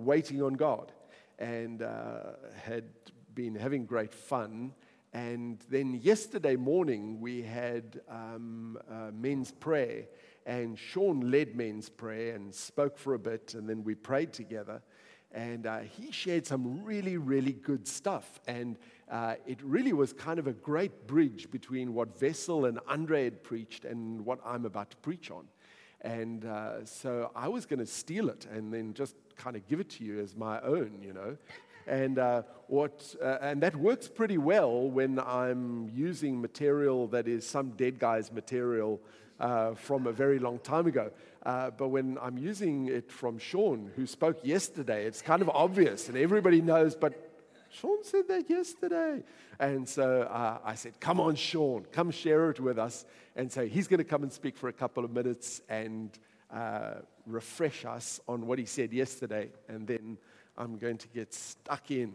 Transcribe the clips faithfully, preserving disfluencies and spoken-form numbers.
waiting on God, and uh, had been having great fun. And then yesterday morning we had um, uh, men's prayer, and Sean led men's prayer and spoke for a bit, and then we prayed together. And uh, he shared some really, really good stuff. And uh, it really was kind of a great bridge between what Vessel and Andre had preached and what I'm about to preach on. And uh, so I was going to steal it and then just kind of give it to you as my own, you know. And uh, what uh, and that works pretty well when I'm using material that is some dead guy's material uh, from a very long time ago. Uh, but when I'm using it from Sean, who spoke yesterday, it's kind of obvious, and everybody knows, but Sean said that yesterday. And so uh, I said, come on, Sean, come share it with us. And so he's going to come and speak for a couple of minutes and uh, refresh us on what he said yesterday. And then I'm going to get stuck in.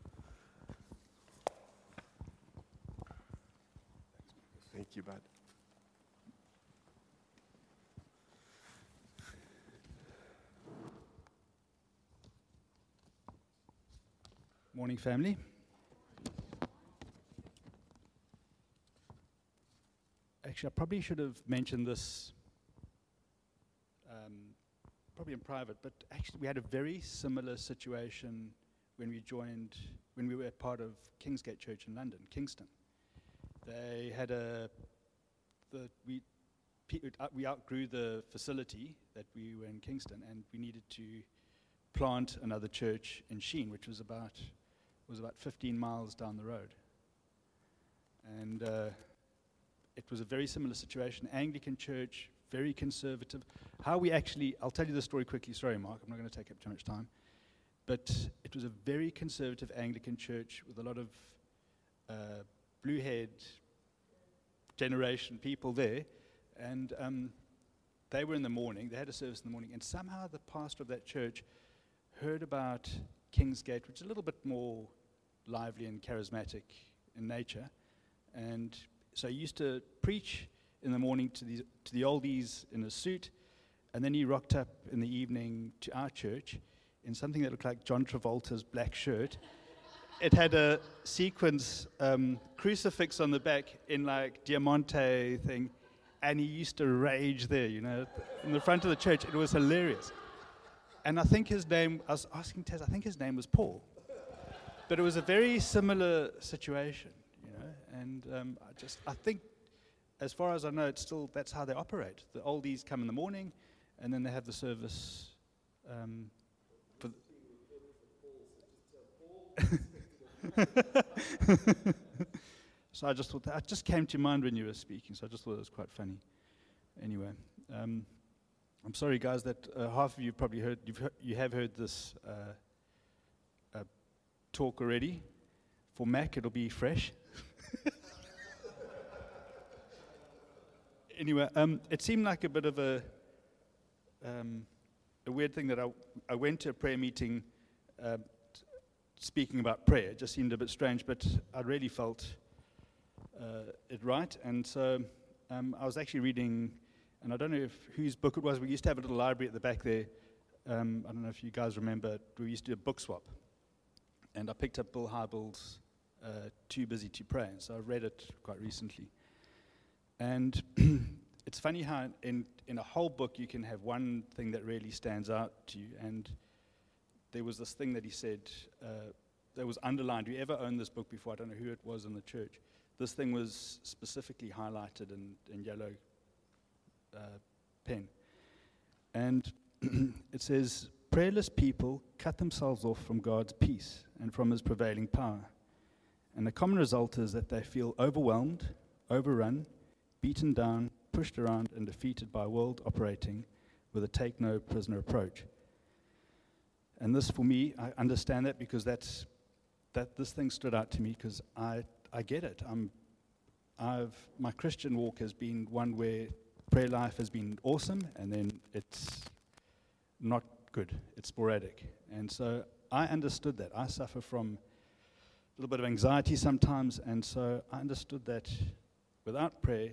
Thank you, bud. Morning, family. Actually, I probably should have mentioned this um, probably in private, but actually we had a very similar situation when we joined, when we were part of Kingsgate Church in London, Kingston. They had a, the we we outgrew the facility that we were in Kingston, and we needed to plant another church in Sheen, which was about was about fifteen miles down the road. And uh, it was a very similar situation. Anglican church, very conservative. How we actually, I'll tell you the story quickly. Sorry, Mark, I'm not going to take up too much time. But it was a very conservative Anglican church with a lot of uh, blue-haired generation people there. And um, they were in the morning, they had a service in the morning, and somehow the pastor of that church heard about Kingsgate, which is a little bit more lively and charismatic in nature. And so he used to preach in the morning to the, to the oldies in a suit, and then he rocked up in the evening to our church in something that looked like John Travolta's black shirt. It had a sequence um, crucifix on the back in like Diamante thing, and he used to rage there, you know, in the front of the church. It was hilarious. And I think his name, I was asking Tez, I think his name was Paul. But it was a very similar situation, you know, and um, I just, I think, as far as I know, it's still, that's how they operate. The oldies come in the morning, and then they have the service um, for the So I just thought, that, it just came to mind when you were speaking, so I just thought it was quite funny. Anyway, um, I'm sorry, guys, that uh, half of you probably heard, you've heard, you have heard this uh, uh, talk already. For Mac, it'll be fresh. Anyway, um, it seemed like a bit of a um, a weird thing that I, I went to a prayer meeting uh, t- speaking about prayer. It just seemed a bit strange, but I really felt uh, it right. And so um, I was actually reading, and I don't know if whose book it was. We used to have a little library at the back there. Um, I don't know if you guys remember. We used to do a book swap. And I picked up Bill Hybels' uh, Too Busy to Pray. And so I read it quite recently. And it's funny how in, in a whole book you can have one thing that really stands out to you. And there was this thing that he said uh, that was underlined. You ever owned this book before? I don't know who it was in the church. This thing was specifically highlighted in, in yellow uh, pen. And it says, prayerless people cut themselves off from God's peace and from his prevailing power. And the common result is that they feel overwhelmed, overrun, beaten down, pushed around, and defeated by a world operating with a take-no-prisoner approach. And this, for me, I understand that because that's that this thing stood out to me because I I get it. I'm I've my Christian walk has been one where prayer life has been awesome, and then it's not good. It's sporadic, and so I understood that. I suffer from a little bit of anxiety sometimes, and so I understood that without prayer,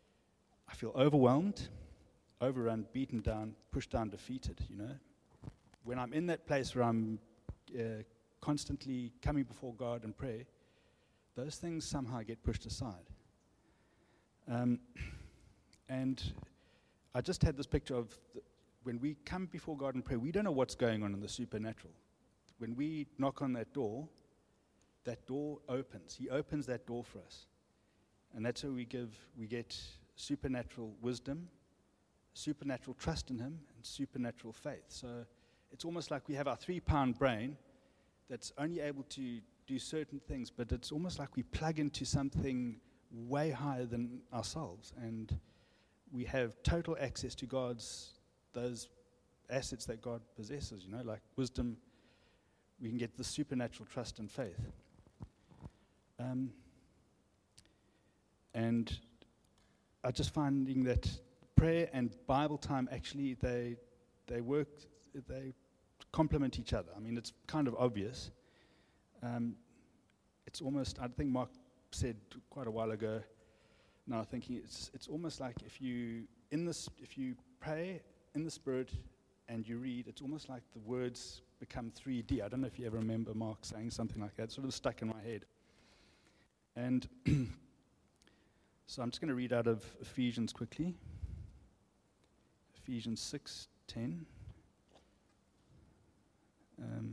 I feel overwhelmed, overrun, beaten down, pushed down, defeated, you know. when I'm in that place where I'm uh, constantly coming before God and pray, those things somehow get pushed aside. Um, and I just had this picture of the, when we come before God and pray, we don't know what's going on in the supernatural. When we knock on that door, that door opens. He opens that door for us. And that's how we give, we get supernatural wisdom, supernatural trust in Him, and supernatural faith. So it's almost like we have our three-pound brain that's only able to do certain things, but it's almost like we plug into something way higher than ourselves, and we have total access to God's, those assets that God possesses, you know, like wisdom. We can get the supernatural trust and faith. Um, and I'm just finding that prayer and Bible time actually, they they work, they complement each other. I mean, it's kind of obvious. Um, it's almost, I think Mark said quite a while ago, now thinking it's it's almost like if you in this if you pray in the Spirit and you read, it's almost like the words become three D. I don't know if you ever remember Mark saying something like that. It's sort of stuck in my head. And so I'm just going to read out of Ephesians quickly. Ephesians six ten. Um,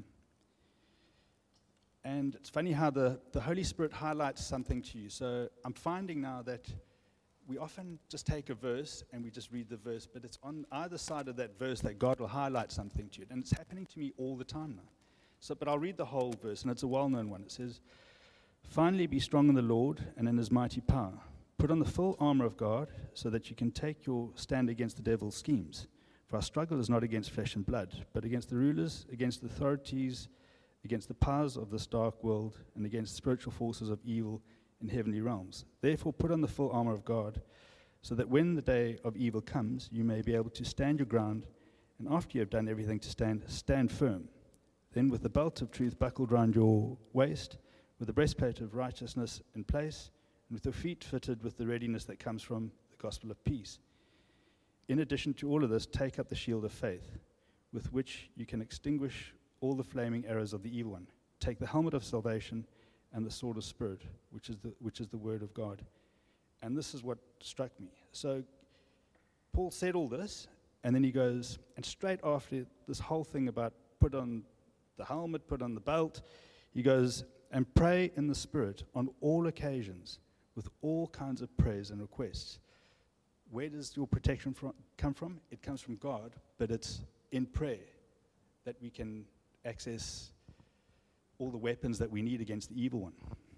and it's funny how the, the Holy Spirit highlights something to you. So I'm finding now that we often just take a verse and we just read the verse, but it's on either side of that verse that God will highlight something to you. And it's happening to me all the time now. So, but I'll read the whole verse, and it's a well-known one. It says, "Finally be strong in the Lord and in His mighty power. Put on the full armor of God so that you can take your stand against the devil's schemes. For our struggle is not against flesh and blood, but against the rulers, against the authorities, against the powers of this dark world, and against spiritual forces of evil in heavenly realms. Therefore put on the full armor of God, so that when the day of evil comes, you may be able to stand your ground, and after you have done everything to stand, stand firm. Then with the belt of truth buckled round your waist, with the breastplate of righteousness in place, and with your feet fitted with the readiness that comes from the gospel of peace. In addition to all of this, take up the shield of faith, with which you can extinguish all the flaming arrows of the evil one. Take the helmet of salvation and the sword of Spirit, which is the which is the word of God." And this is what struck me. So Paul said all this, and then he goes, and straight after this whole thing about put on the helmet, put on the belt, he goes, "And pray in the Spirit on all occasions, with all kinds of prayers and requests." Where does your protection from, come from? It comes from God, but it's in prayer that we can access all the weapons that we need against the evil one.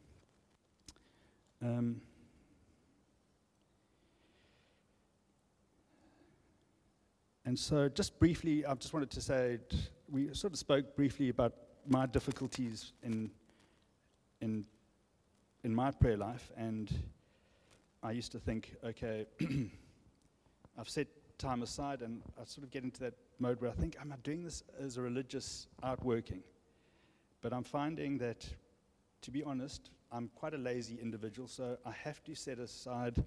Um, and so just briefly, I just wanted to say, we sort of spoke briefly about my difficulties in in in my prayer life, and I used to think, okay, I've set time aside, and I sort of get into that mode where I think, am I doing this as a religious outworking? But I'm finding that, to be honest, I'm quite a lazy individual, so I have to set aside,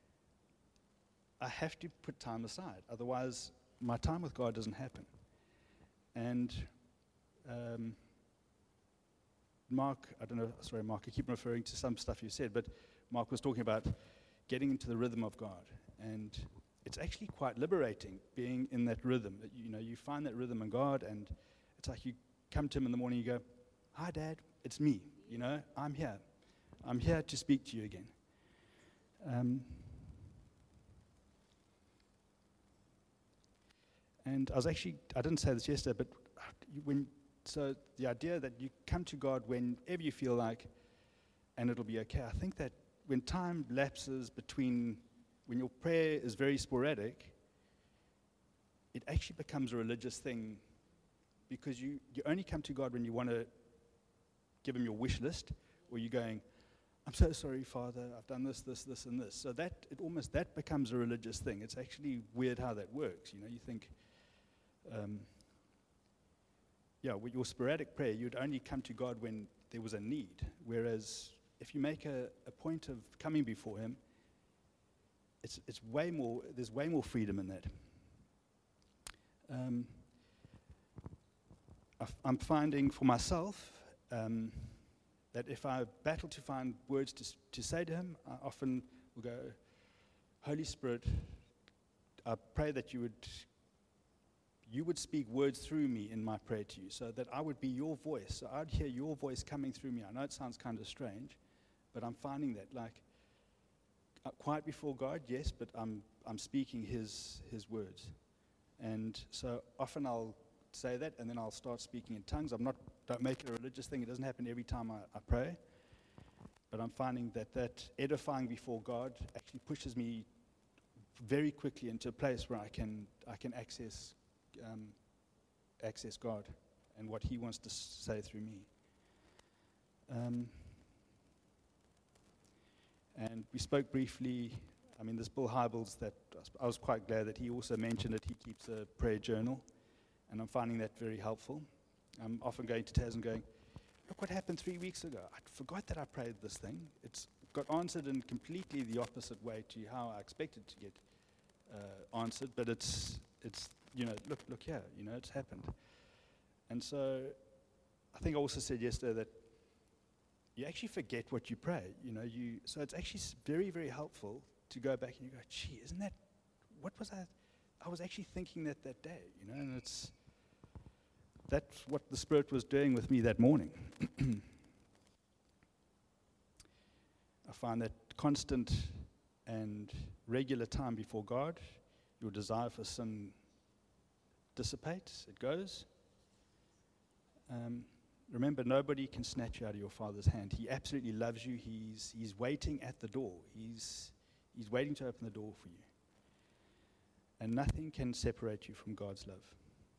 I have to put time aside. Otherwise, my time with God doesn't happen. And um, Mark, I don't know, sorry, Mark, I keep referring to some stuff you said, but Mark was talking about getting into the rhythm of God. And it's actually quite liberating being in that rhythm. You know, you find that rhythm in God, and it's like you come to Him in the morning, you go, "Hi, Dad, it's me. You know, I'm here. I'm here to speak to you again." Um, and I was actually, I didn't say this yesterday, but when, so the idea that you come to God whenever you feel like, and it'll be okay. I think that when time lapses between, when your prayer is very sporadic, it actually becomes a religious thing, because you, you only come to God when you want to give Him your wish list, or you're going, "I'm so sorry, Father, I've done this, this, this, and this." So that, it almost, that becomes a religious thing. It's actually weird how that works. You know, you think, um, yeah, with your sporadic prayer, you'd only come to God when there was a need, whereas if you make a, a point of coming before Him, it's it's way more, there's way more freedom in that. Um, I've- I'm finding for myself um, that if I battle to find words to, s- to say to him, I often will go, Holy Spirit, I pray that you would you would speak words through me in my prayer to you, so that I would be your voice. So I'd hear your voice coming through me. I know it sounds kind of strange, but I'm finding that, like, uh, quiet before God, yes, but I'm I'm speaking His His words, and so often I'll say that, and then I'll start speaking in tongues. I'm not don't make it a religious thing. It doesn't happen every time I, I pray, but I'm finding that that edifying before God actually pushes me very quickly into a place where I can I can access um, access God and what He wants to s- say through me. Um, and we spoke briefly. I mean, there's Bill Hybels that I was- I was quite glad that he also mentioned it. He keeps a prayer journal, and I'm finding that very helpful. I'm often going to Taz and going, look what happened three weeks ago. I forgot that I prayed this thing. It's got answered in completely the opposite way to how I expected to get uh, answered, but it's, it's you know, look, look here, you know, it's happened. And so I think I also said yesterday that you actually forget what you pray, you know, you, so it's actually s- very, very helpful to go back and you go, gee, isn't that, what was I, I was actually thinking that that day, you know, and it's, that's what the Spirit was doing with me that morning. I find that constant and regular time before God, your desire for sin dissipates, it goes. Um, remember, nobody can snatch you out of your Father's hand. He absolutely loves you. He's, he's waiting at the door. He's, he's waiting to open the door for you. And nothing can separate you from God's love.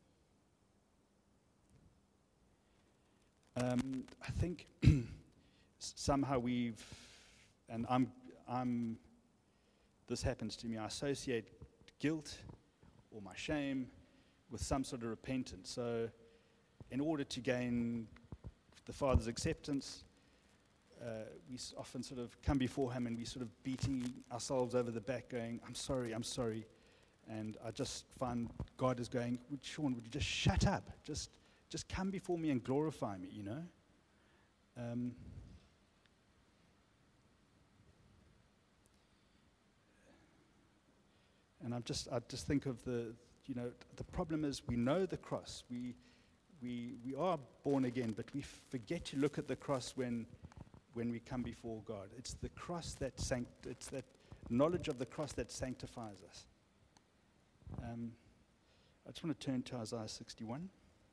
Um, I think s- somehow we've, and I'm, I'm, this happens to me, I associate guilt or my shame with some sort of repentance. So in order to gain the Father's acceptance, uh, we s- often sort of come before Him and we sort of beating ourselves over the back going, I'm sorry, I'm sorry. And I just find God is going, would, Sean, would you just shut up? Just just come before me and glorify me, you know? Um, and I'm just, I just think of the, you know, the problem is we know the cross. We, we, we are born again, but we forget to look at the cross when, when we come before God. It's the cross that sanct, it's that knowledge of the cross that sanctifies us. Um, I just want to turn to Isaiah sixty-one.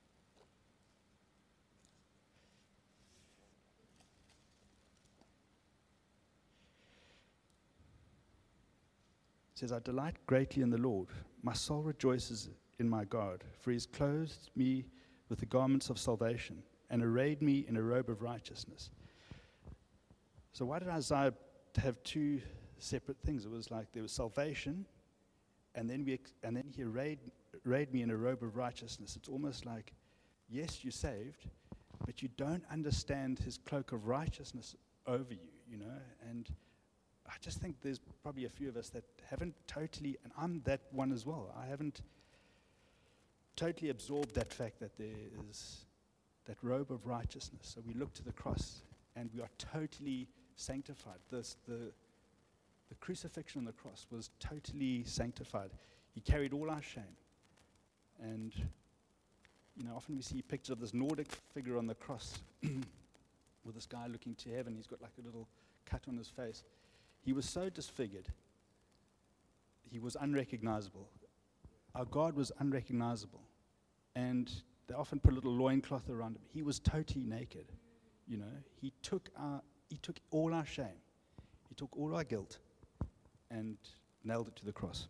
It says, I delight greatly in the Lord. My soul rejoices in my God, for He has clothed me with the garments of salvation and arrayed me in a robe of righteousness. So why did Isaiah have two separate things? It was like there was salvation, and then we ex- and then He arrayed, arrayed me in a robe of righteousness. It's almost like, yes, you're saved, but you don't understand His cloak of righteousness over you, you know, and I just think there's probably a few of us that haven't totally, and I'm that one as well, I haven't totally absorbed that fact that there is that robe of righteousness. So we look to the cross and we are totally sanctified. This, the, the crucifixion on the cross was totally sanctified. He carried all our shame. And, you know, often we see pictures of this Nordic figure on the cross with this guy looking to heaven. He's got like a little cut on his face. He was so disfigured, he was unrecognizable. Our God was unrecognizable. And they often put a little loincloth around him. He was totally naked. You know, he took our, he took all our shame. He took all our guilt and nailed it to the cross.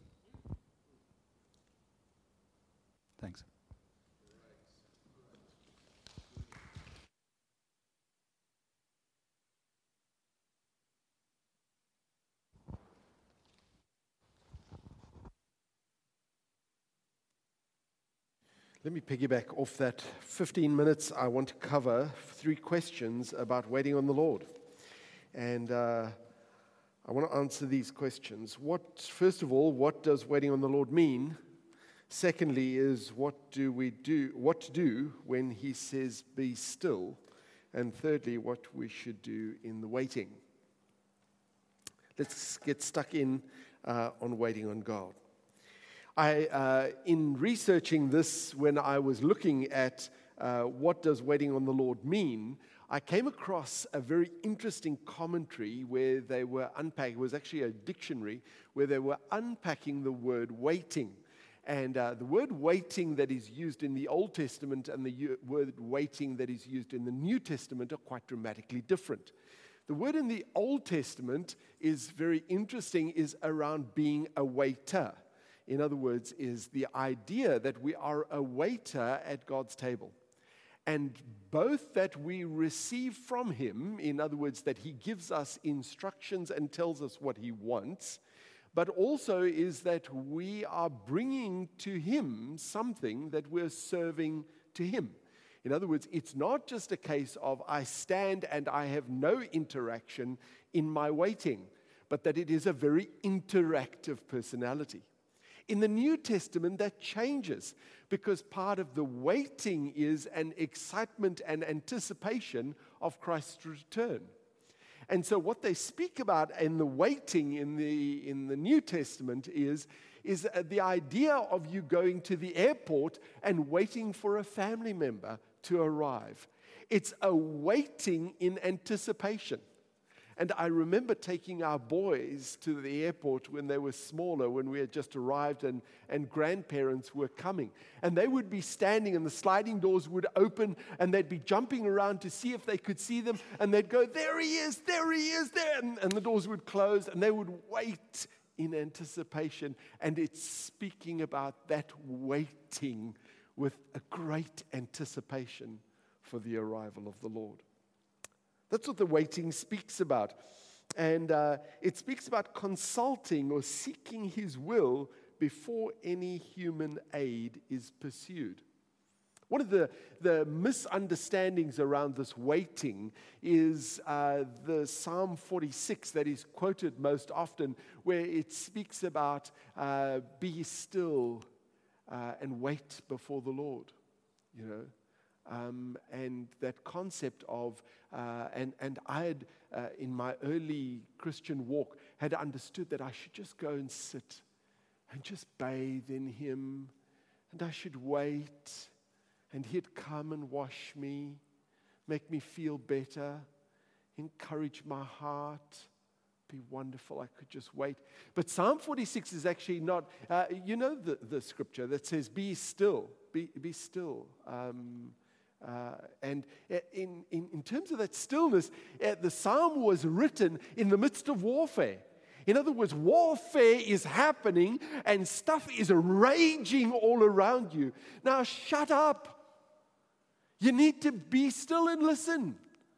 Thanks. Let me piggyback off that. fifteen minutes, I want to cover three questions about waiting on the Lord. And uh, I want to answer these questions. What, first of all, what does waiting on the Lord mean? Secondly is what do we do, what to do when he says be still. And thirdly, what we should do in the waiting. Let's get stuck in uh, on waiting on God. I, uh, in researching this, when I was looking at uh, what does waiting on the Lord mean, I came across a very interesting commentary where they were unpacking, it was actually a dictionary, where they were unpacking the word waiting. And uh, the word waiting that is used in the Old Testament and the u- word waiting that is used in the New Testament are quite dramatically different. The word in the Old Testament is very interesting, is around being a waiter. In other words, is the idea that we are a waiter at God's table. And both that we receive from him, in other words, that he gives us instructions and tells us what he wants, but also is that we are bringing to him something that we're serving to him. In other words, it's not just a case of I stand and I have no interaction in my waiting, but that it is a very interactive personality. In the New Testament, that changes because part of the waiting is an excitement and anticipation of Christ's return. And so what they speak about in the waiting in the, in the New Testament is, is the idea of you going to the airport and waiting for a family member to arrive. It's a waiting in anticipation. And I remember taking our boys to the airport when they were smaller, when we had just arrived and, and grandparents were coming. And they would be standing and the sliding doors would open and they'd be jumping around to see if they could see them. And they'd go, there he is, there he is, there. And, and the doors would close and they would wait in anticipation. And it's speaking about that waiting with a great anticipation for the arrival of the Lord. That's what the waiting speaks about. And uh, it speaks about consulting or seeking his will before any human aid is pursued. One of the, the misunderstandings around this waiting is uh, the Psalm forty-six that is quoted most often, where it speaks about uh, be still uh, and wait before the Lord, you know. Um, and that concept of, uh, and, and I had, uh, in my early Christian walk, had understood that I should just go and sit and just bathe in him, and I should wait, and he'd come and wash me, make me feel better, encourage my heart, be wonderful, I could just wait. But Psalm forty-six is actually not, uh, you know the, the scripture that says, be still, be, be still. Um, Uh, and in, in, in terms of that stillness, uh, the psalm was written in the midst of warfare. In other words, warfare is happening and stuff is raging all around you. Now shut up. You need to be still and listen.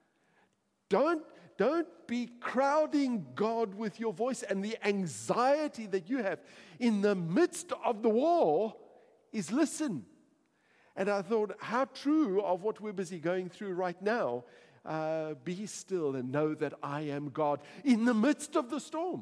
Don't, don't be crowding God with your voice, and the anxiety that you have in the midst of the war is listen. And I thought, how true of what we're busy going through right now. Uh, be still and know that I am God in the midst of the storm.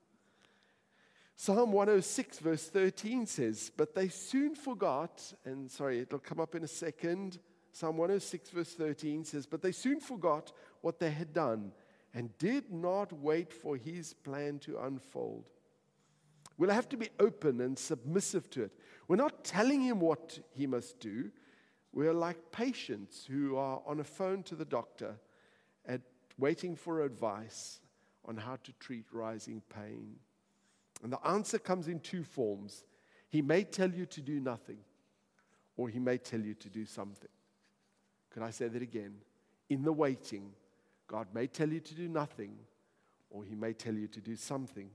Psalm one oh six verse thirteen says, but they soon forgot, and sorry, it'll come up in a second. Psalm one oh six verse thirteen says, but they soon forgot what they had done and did not wait for his plan to unfold. We'll have to be open and submissive to it. We're not telling him what he must do. We're like patients who are on a phone to the doctor and waiting for advice on how to treat rising pain. And the answer comes in two forms. He may tell you to do nothing, or he may tell you to do something. Could I say that again? In the waiting, God may tell you to do nothing, or he may tell you to do something.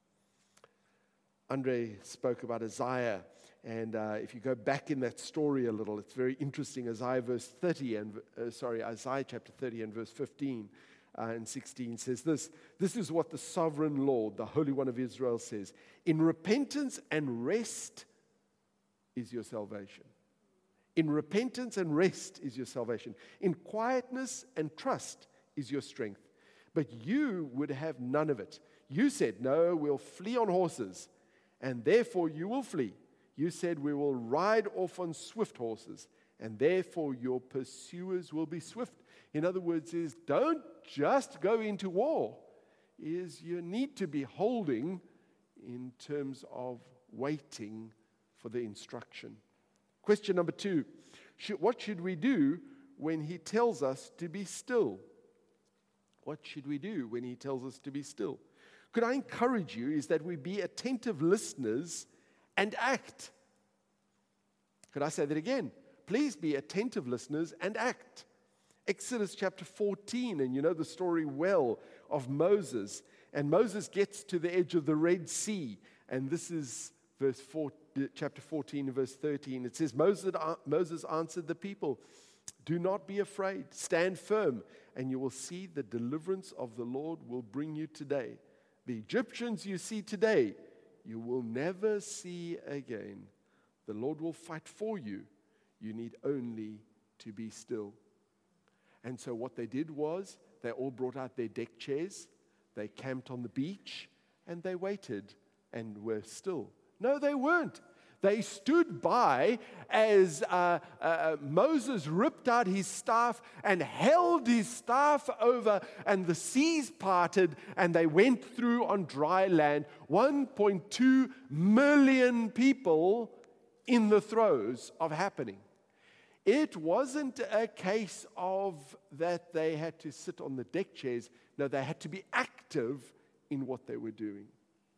Andre spoke about Isaiah, and uh, if you go back in that story a little, it's very interesting. Isaiah verse thirty and uh, sorry, Isaiah chapter thirty and verse fifteen uh, and sixteen says this. This is what the sovereign Lord, the Holy One of Israel, says: in repentance and rest is your salvation. In repentance and rest is your salvation. In quietness and trust is your strength. But you would have none of it. You said, no, we'll flee on horses. And therefore you will flee. You said, we will ride off on swift horses, and therefore your pursuers will be swift. In other words, is don't just go into war. Is you need to be holding in terms of waiting for the instruction. Question number two, should, what should we do when he tells us to be still? What should we do when he tells us to be still? Could I encourage you is that we be attentive listeners and act. Could I say that again? Please be attentive listeners and act. Exodus chapter fourteen, and you know the story well of Moses. And Moses gets to the edge of the Red Sea, and this is verse four, chapter fourteen, verse thirteen. It says, Moses, Moses answered the people, do not be afraid, stand firm, and you will see the deliverance of the Lord will bring you today. The Egyptians you see today, you will never see again. The Lord will fight for you. You need only to be still. And so what they did was, they all brought out their deck chairs, they camped on the beach, and they waited and were still. No, they weren't. They stood by as uh, uh, Moses ripped out his staff and held his staff over, and the seas parted, and they went through on dry land. one point two million people in the throes of happening. It wasn't a case of that they had to sit on the deck chairs. No, they had to be active in what they were doing.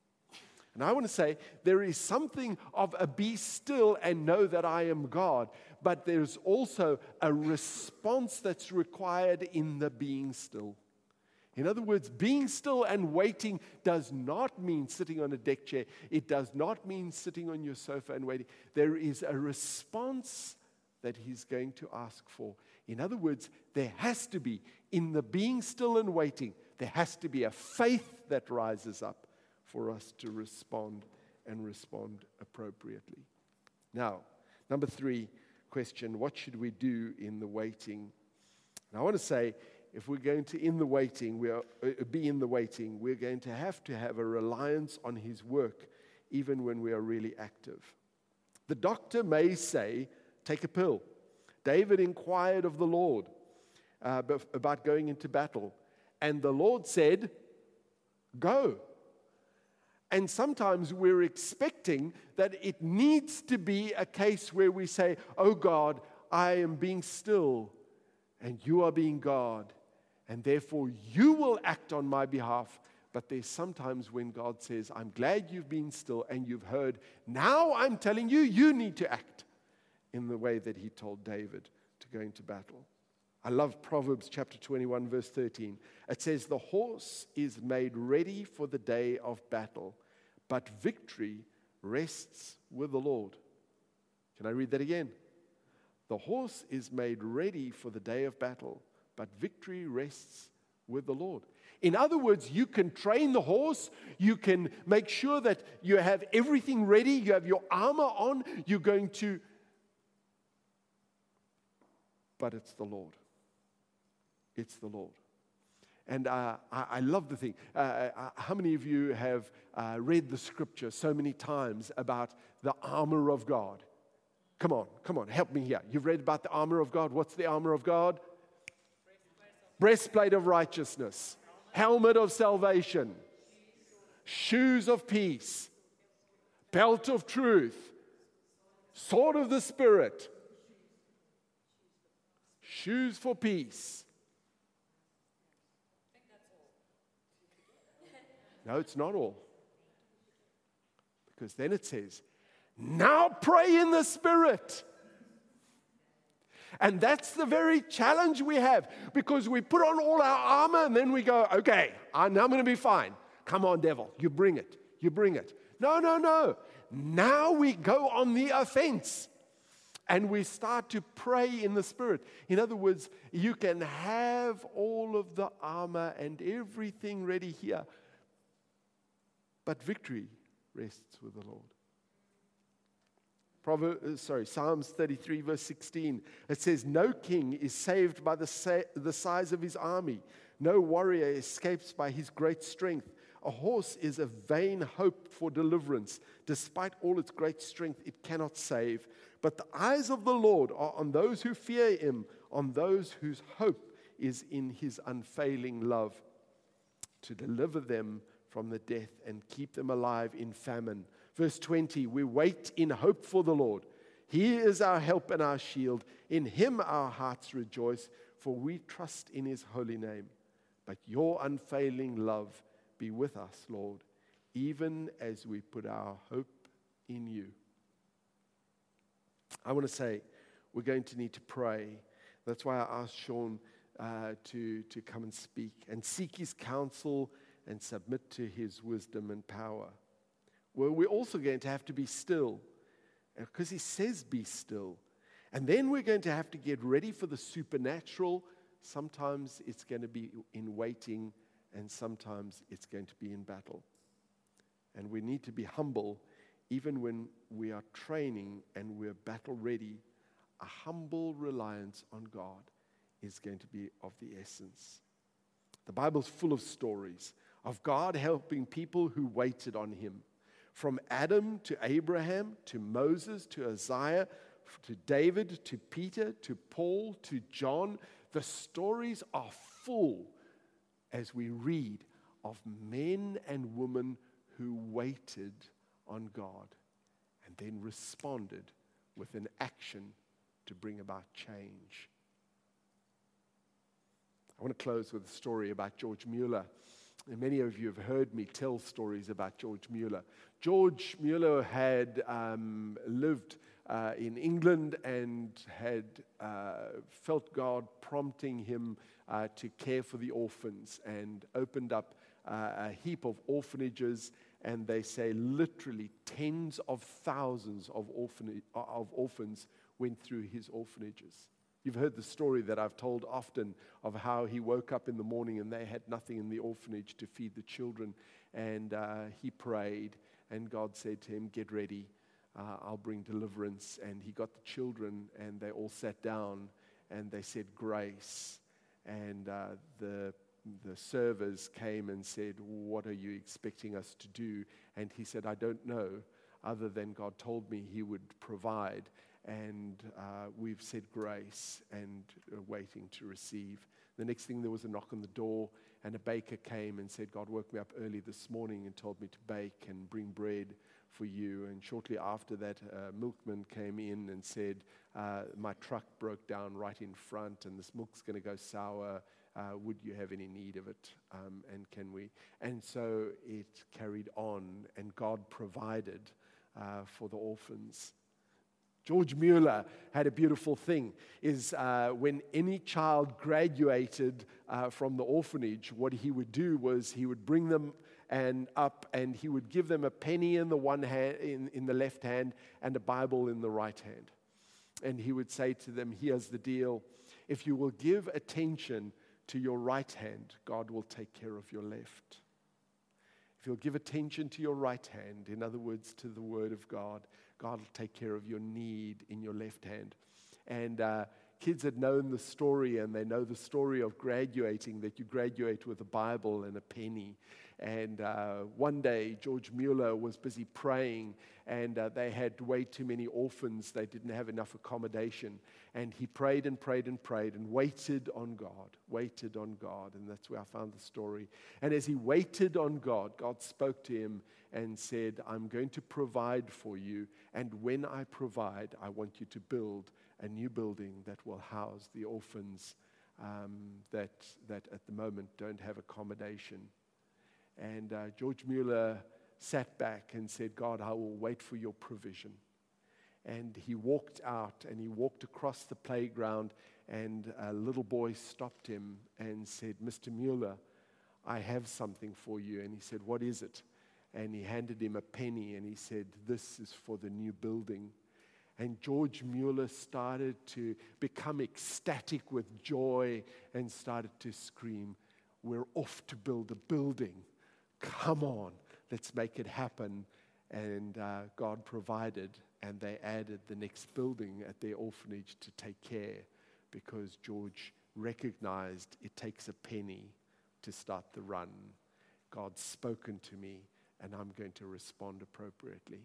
And I want to say, there is something of a be still and know that I am God. But there's also a response that's required in the being still. In other words, being still and waiting does not mean sitting on a deck chair. It does not mean sitting on your sofa and waiting. There is a response that he's going to ask for. In other words, there has to be, in the being still and waiting, there has to be a faith that rises up for us to respond and respond appropriately. Now, number three question, what should we do in the waiting? And I want to say, if we're going to in the waiting, we are, uh, be in the waiting, we're going to have to have a reliance on his work, even when we are really active. The doctor may say, take a pill. David inquired of the Lord uh, about going into battle, and the Lord said, go. And sometimes we're expecting that it needs to be a case where we say, oh God, I am being still, and you are being God, and therefore you will act on my behalf. But there's sometimes when God says, I'm glad you've been still and you've heard. Now I'm telling you, you need to act in the way that he told David to go into battle. I love Proverbs chapter twenty-one, verse thirteen. It says, the horse is made ready for the day of battle, but victory rests with the Lord. Can I read that again? The horse is made ready for the day of battle, but victory rests with the Lord. In other words, you can train the horse, you can make sure that you have everything ready, you have your armor on, you're going to, but it's the Lord. It's the Lord. And uh, I, I love the thing. Uh, uh, how many of you have uh, read the scripture so many times about the armor of God? Come on, come on, help me here. You've read about the armor of God. What's the armor of God? Breastplate of righteousness. Helmet of salvation. Shoes of peace. Belt of truth. Sword of the Spirit. Shoes for peace. No, it's not all. Because then it says, now pray in the Spirit. And that's the very challenge we have, because we put on all our armor and then we go, okay, I'm going to be fine. Come on, devil, you bring it. You bring it. No, no, no. Now we go on the offense and we start to pray in the Spirit. In other words, you can have all of the armor and everything ready here, but victory rests with the Lord. Proverbs, sorry, Psalms thirty-three, verse sixteen. It says, no king is saved by the, sa- the size of his army. No warrior escapes by his great strength. A horse is a vain hope for deliverance. Despite all its great strength, it cannot save. But the eyes of the Lord are on those who fear him, on those whose hope is in his unfailing love, to deliver them from the death and keep them alive in famine. Verse twenty, we wait in hope for the Lord. He is our help and our shield. In him our hearts rejoice, for we trust in his holy name. But your unfailing love be with us, Lord, even as we put our hope in you. I want to say we're going to need to pray. That's why I asked Sean uh, to, to come and speak and seek his counsel and submit to his wisdom and power. Well, we're also going to have to be still, because he says be still. And then we're going to have to get ready for the supernatural. Sometimes it's going to be in waiting, and sometimes it's going to be in battle. And we need to be humble even when we are training and we're battle ready. A humble reliance on God is going to be of the essence. The Bible's full of stories of God helping people who waited on him. From Adam to Abraham, to Moses, to Isaiah, to David, to Peter, to Paul, to John. The stories are full as we read of men and women who waited on God and then responded with an action to bring about change. I want to close with a story about George Mueller. And many of you have heard me tell stories about George Mueller. George Mueller had um, lived uh, in England and had uh, felt God prompting him uh, to care for the orphans, and opened up uh, a heap of orphanages. And they say literally tens of thousands of, orphan- of orphans went through his orphanages. You've heard the story that I've told often of how he woke up in the morning and they had nothing in the orphanage to feed the children. And uh, he prayed, and God said to him, get ready, uh, I'll bring deliverance. And he got the children, and they all sat down, and they said grace. And uh, the the servers came and said, what are you expecting us to do? And he said, I don't know, other than God told me he would provide. And uh, we've said grace and uh, waiting to receive. The next thing, there was a knock on the door, and a baker came and said, God woke me up early this morning and told me to bake and bring bread for you. And shortly after that, a milkman came in and said, uh, my truck broke down right in front, and this milk's going to go sour. Uh, would you have any need of it? Um, and can we? And so it carried on, and God provided uh, for the orphans. George Mueller had a beautiful thing, is uh, when any child graduated uh, from the orphanage, what he would do was he would bring them and up, and he would give them a penny in the one hand, in, in the left hand, and a Bible in the right hand. And he would say to them, here's the deal. If you will give attention to your right hand, God will take care of your left. If you'll give attention to your right hand, in other words, to the Word of God, God will take care of your need in your left hand. And uh, kids had known the story, and they know the story of graduating, that you graduate with a Bible and a penny. And uh, one day, George Mueller was busy praying, and uh, they had way too many orphans. They didn't have enough accommodation. And he prayed and prayed and prayed and waited on God, waited on God. And that's where I found the story. And as he waited on God, God spoke to him and said, I'm going to provide for you. And when I provide, I want you to build a new building that will house the orphans um, that, that at the moment don't have accommodation. And uh, George Mueller sat back and said, God, I will wait for your provision. And he walked out, and he walked across the playground, and a little boy stopped him and said, Mister Mueller, I have something for you. And he said, what is it? And he handed him a penny, and he said, this is for the new building. And George Mueller started to become ecstatic with joy and started to scream, we're off to build a building. Come on, let's make it happen. And uh, God provided, and they added the next building at their orphanage to take care, because George recognized it takes a penny to start the run. God's spoken to me, and I'm going to respond appropriately.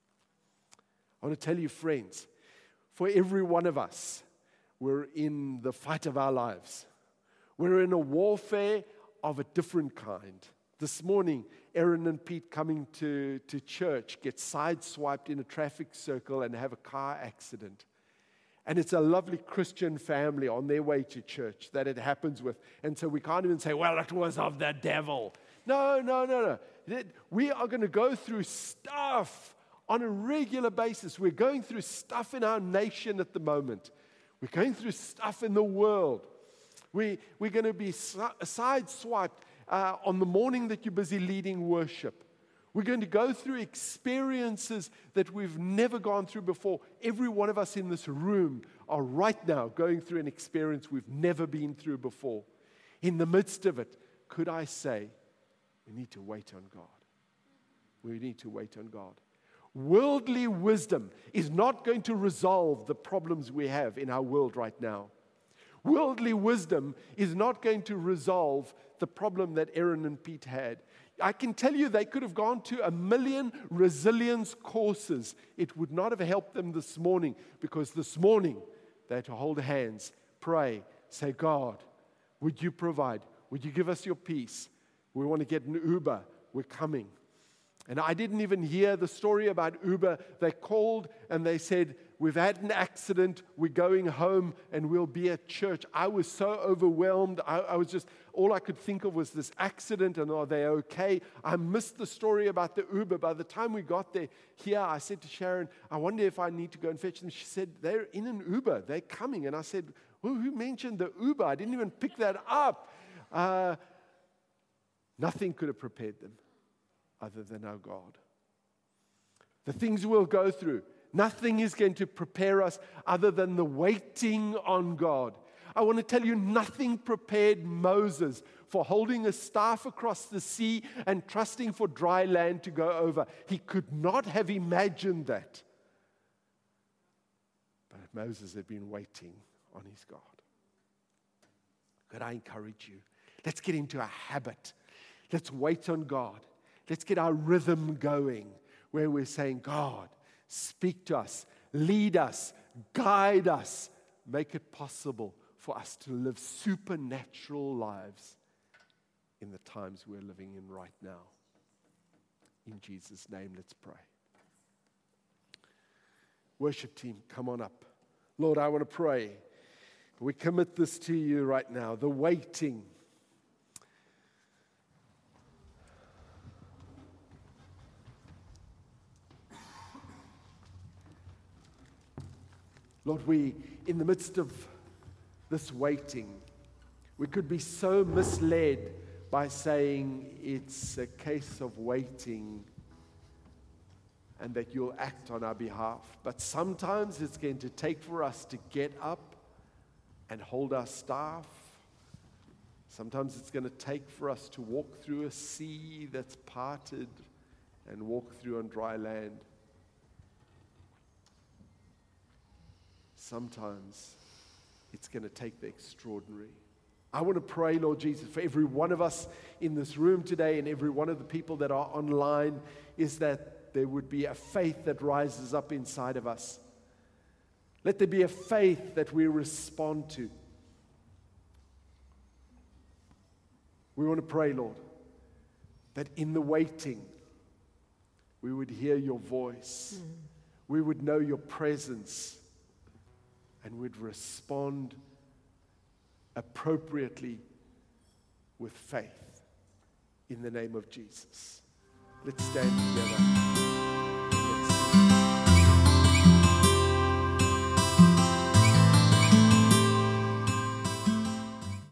I want to tell you, friends, for every one of us, we're in the fight of our lives. We're in a warfare of a different kind. This morning, Aaron and Pete coming to, to church get sideswiped in a traffic circle and have a car accident. And it's a lovely Christian family on their way to church that it happens with. And so we can't even say, well, it was of the devil. No, no, no, no. We are going to go through stuff on a regular basis. We're going through stuff in our nation at the moment. We're going through stuff in the world. We, we're going to be sideswiped uh, on the morning that you're busy leading worship. We're going to go through experiences that we've never gone through before. Every one of us in this room are right now going through an experience we've never been through before. In the midst of it, could I say, we need to wait on God. We need to wait on God. Worldly wisdom is not going to resolve the problems we have in our world right now. Worldly wisdom is not going to resolve the problem that Aaron and Pete had. I can tell you they could have gone to a million resilience courses. It would not have helped them this morning, because this morning they had to hold hands, pray, say, God, would you provide? Would you give us your peace? We want to get an Uber. We're coming. And I didn't even hear the story about Uber. They called and they said, we've had an accident, we're going home, and we'll be at church. I was so overwhelmed. I, I was just, all I could think of was this accident, and are they okay? I missed the story about the Uber. By the time we got there, here, I said to Sharon, I wonder if I need to go and fetch them. She said, they're in an Uber. They're coming. And I said, well, who mentioned the Uber? I didn't even pick that up. Uh, nothing could have prepared them other than our God. The things we'll go through, nothing is going to prepare us other than the waiting on God. I want to tell you, nothing prepared Moses for holding a staff across the sea and trusting for dry land to go over. He could not have imagined that. But Moses had been waiting on his God. Could I encourage you? Let's get into a habit. Let's wait on God. Let's get our rhythm going where we're saying, God, speak to us, lead us, guide us, make it possible for us to live supernatural lives in the times we're living in right now. In Jesus' name, let's pray. Worship team, come on up. Lord, I want to pray. We commit this to you right now, the waiting. Lord, we, in the midst of this waiting, we could be so misled by saying it's a case of waiting and that you'll act on our behalf. But sometimes it's going to take for us to get up and hold our staff. Sometimes it's going to take for us to walk through a sea that's parted and walk through on dry land. Sometimes it's going to take the extraordinary. I want to pray, Lord Jesus, for every one of us in this room today and every one of the people that are online, is that there would be a faith that rises up inside of us. Let there be a faith that we respond to. We want to pray, Lord, that in the waiting, we would hear your voice. Mm. We would know your presence. And would respond appropriately with faith in the name of Jesus. Let's stand together.